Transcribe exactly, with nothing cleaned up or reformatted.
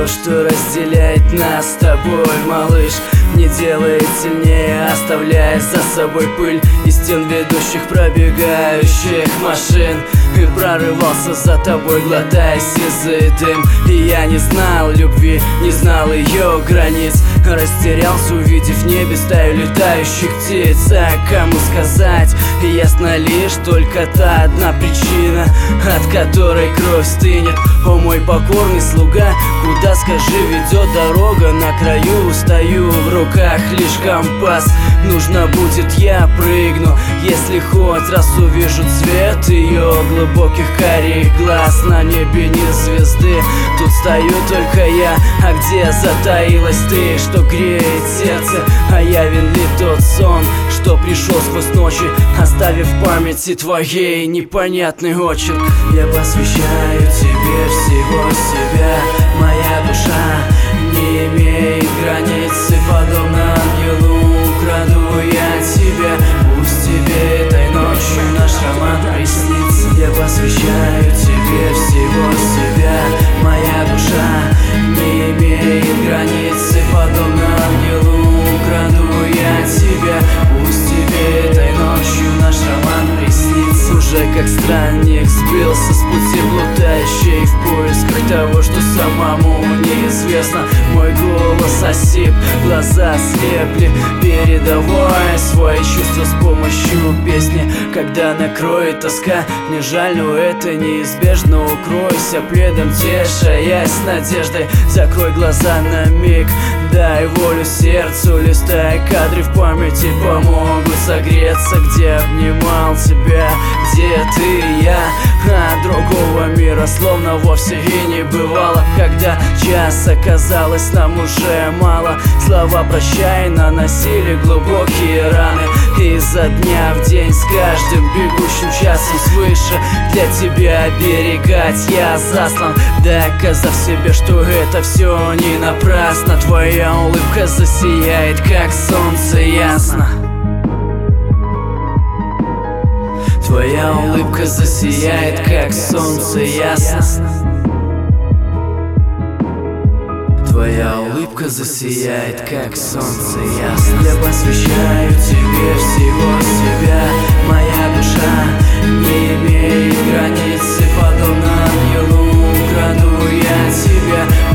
то, что разделяет нас с тобой, малыш, не делает сильнее, оставляя за собой пыль из стен ведущих пробегающих машин. И прорывался за тобой, глотая сизый дым. И я не знал любви, не знал ее границ. Растерялся, увидев в небе стаю летающих птиц. А кому сказать, ясно лишь только та одна причина, от которой кровь стынет. О мой покорный слуга, куда, скажи, ведет дорога? На краю стою, в руках лишь компас. Нужно будет, я прыгну, если хоть раз увижу цвет ее глубоких карих глаз. На небе не звезды, тут стою только я. А где затаилась ты, что греет сердце? А явен ли тот сон, что пришел сквозь ночи, оставив в памяти твоей непонятный очерк? Я посвящаю тебе всего себя. Моя душа не имеет границы, подобно ангелу украду я тебя. Пусть тебе этой ночью наш роман приснится. Я посвящаю тебе всего себя. Моя душа не имеет границы, подобно ангелу украду я тебя. Пусть тебе этой ночью наш роман приснится. Уже как странник сбился с пути блуждающий в поисках того, что самому неизвестно. Мой голос осип, глаза слепли, передавая свои чувства с помощью песни. Когда накроет тоска, мне жаль, но это неизбежно. Укройся пледом, тешаясь надеждой. Закрой глаза на миг, дай волю сердцу. Листая кадры в памяти, помогут согреться. Где обнимал тебя, где ты и я, а другого мира словно вовсе и не бывало. Когда час оказалось нам уже мало, слова прощай наносили глубокие раны. Изо дня в день с каждым бегущим часом свыше для тебя оберегать я заслан, доказав себе, что это все не напрасно. Твоя улыбка засияет, как солнце ясно. Твоя улыбка засияет, как солнце ясно. Твоя улыбка засияет, как солнце ясно. Я посвящаю тебе всего себя. Моя душа не имеет границы, подобно ангелу украду я тебя.